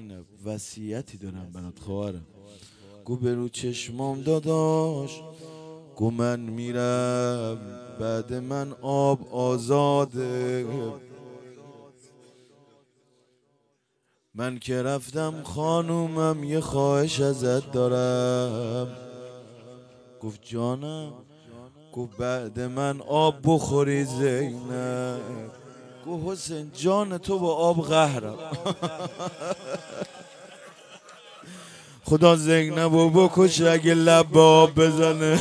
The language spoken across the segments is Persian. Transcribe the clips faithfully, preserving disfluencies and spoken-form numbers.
وصیتی دارم برات خواهرم. گو برو چشمام داداش، گو من میرم بعد من آب آزاده. من که رفتم خانومم یه خواهش ازت دارم. گفت جانم. گفت بعد من آب بخوری زینب. گفت حسین جان تو با آب قهرم. خدا زینبو بکش اگه لب به آب بزنه.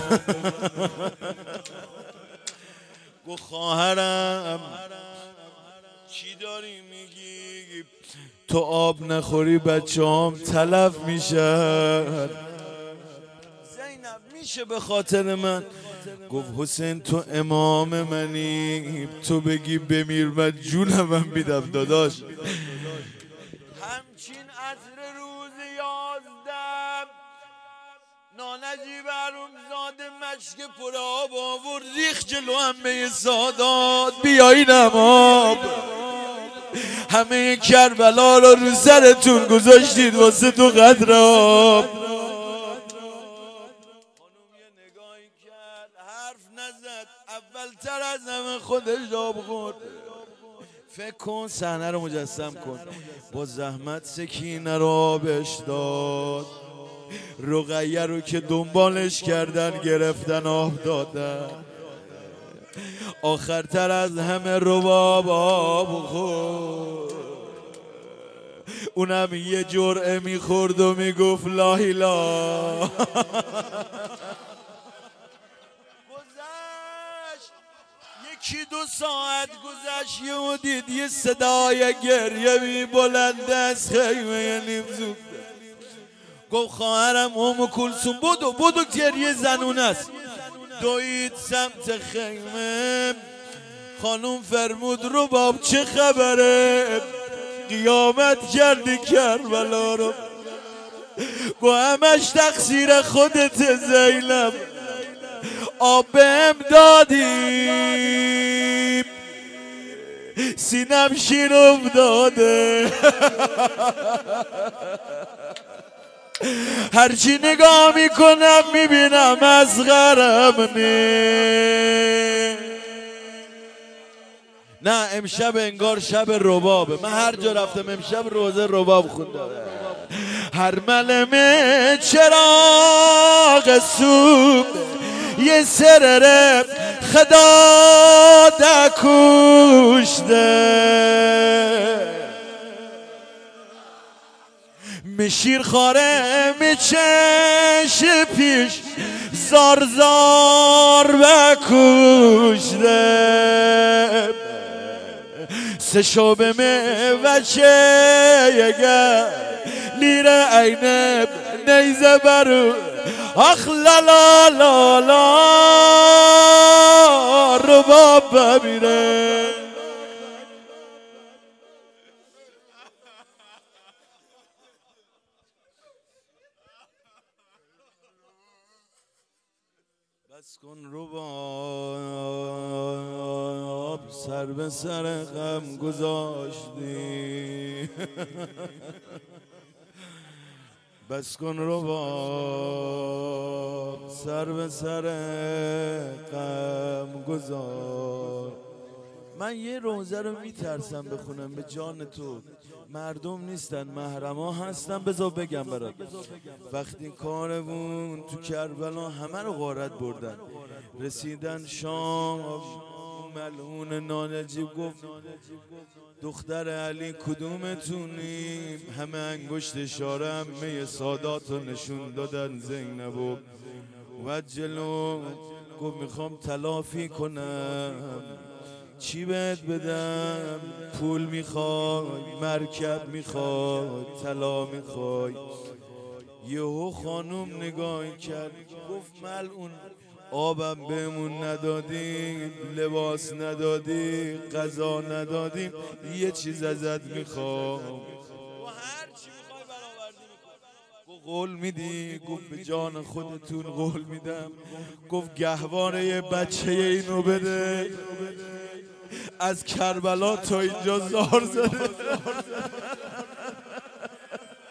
گفت خواهرم چی داری میگی؟ تو آب نخوری بچه‌هام تلف میشن. زینب میشه به خاطر من؟ گفت حسین تو امام منی، تو بگی بمیر من جونم میدم داداش. همچین عصر روز یازدم نانجی بروم زاده مشک پر آب آورد ریخ جلو همه سادات بیایی نماب. همه کربلا رو رو سرتون گذاشتید واسه تو قدر آب. خانوم یه نگاهی کرد حرف نزد، اول تر از همه خودش آب خورد. فکر کن صحنه رو مجسم کن، با زحمت سکینه رو آبش داد، رقیه رو که دنبالش کردن گرفتن آب دادن، آخرتر از همه رباب آب خورد. اونم یه جرعه میخورد و میگفت لا اله. یکی دو ساعت گذشت و دید یه صدای گریه می بلند از خیمه نیمزوده. گفت خواهرم ام کلثوم بدو بدو گریه زنونه است. دوید سمت خیمه. خانوم فرمود رباب چه خبره؟ قیامت کردی کربلا رو. گفت همش تقصیر خودت زینب، آب بهم دادی سینم شیر افتاده. هرچی نگاه میکنم میبینم مسخرم نه. نه امشب انگار شب ربابه. من هر جا رفتم امشب روزه رباب خوندم. هر ملمه چراغ سوب یه سرره خدا دکوشته. مشیر خاره میچش پیش زار زار بکوشته. سه شوبه می وچه یگر لیره عینب نیزه برو آخ لالا لالا رباب بمیره. بس کن رباب سر به سر غم گذاشتی. بس کن رباب سر به سر غم گذار. من یه روزه رو میترسم بخونم به جان تو. مردم نیستن محرما هستن. بذار بگم برات. وقتی کاروون تو کربلا همه رو غارت بردن، رسیدن شام، ملعون نانجیب گفت دختر علی کدومتونی؟ همه انگشت اشاره همه سادات رو نشون دادن زینب و و جلو. گفت میخوام تلافی کنم، چی بهت بدم؟ پول میخوای؟ مرکب میخوای؟ طلا میخوای؟ یهو خانوم نگاهی کرد گفت ملعون آبم بهمون ندادی، لباس ندادی، غذا ندادی، یه چیز ازت میخوام. گفت قول میدی؟ گفت به جان خودتون قول میدم. گفت گهواره بچه اینو بده، از کربلا تا اینجا زار زده.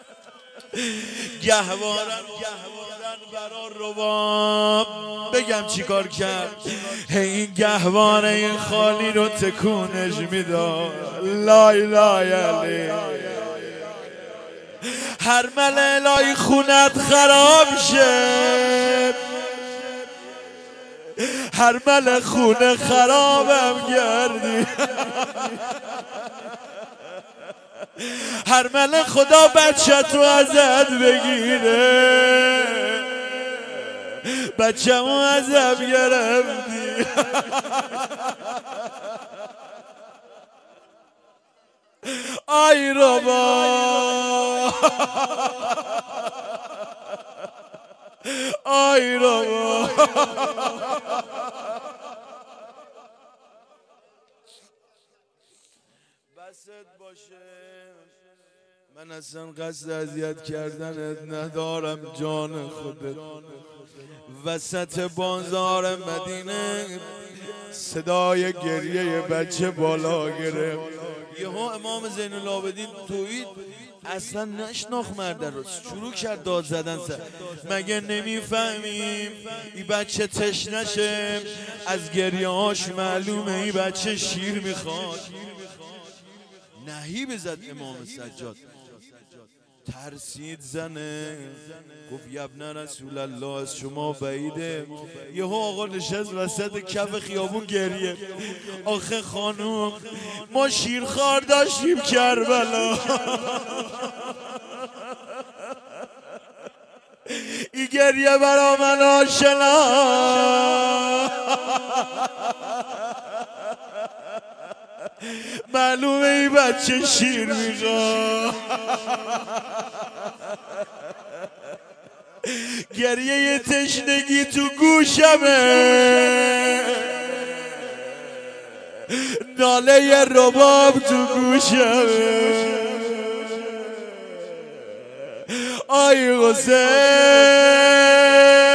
گهوارن گهوارن برا رباب بگم چی کار کرد این گهواره خالی رو تکونش میداد لا اله الا هر ملالای خونت خراب شه هر مل خونه خرابم کردی هر مل خدا بچه تو ازت بگیره بچه مو ازم گرفتی آی ربا آی ربا بست باشه من اصلا قصد اذیت کردنت ندارم جان خودت وسط بازار مدینه صدای گریه بچه بالا گرفت یهو امام زین العابدین تویید اصلا نشناخت مرد رو شروع کرد داد زدن سر مگه نمیفهمیم این بچه تشنشه از گریه هاش معلومه این بچه شیر میخواد نهی بزد امام سجاد ترسید زنه گفت یبن رسول الله از شما بعیده یهو آقا نشست وسط کف خیابون گریه آخه خانوم ما شیرخوار داشتیم کربلا این گریه برا من آشنا معلومه این بچه شیر میخواد گریه تشنگی تو گوشمه ناله رباب تو گوشمه آی حسین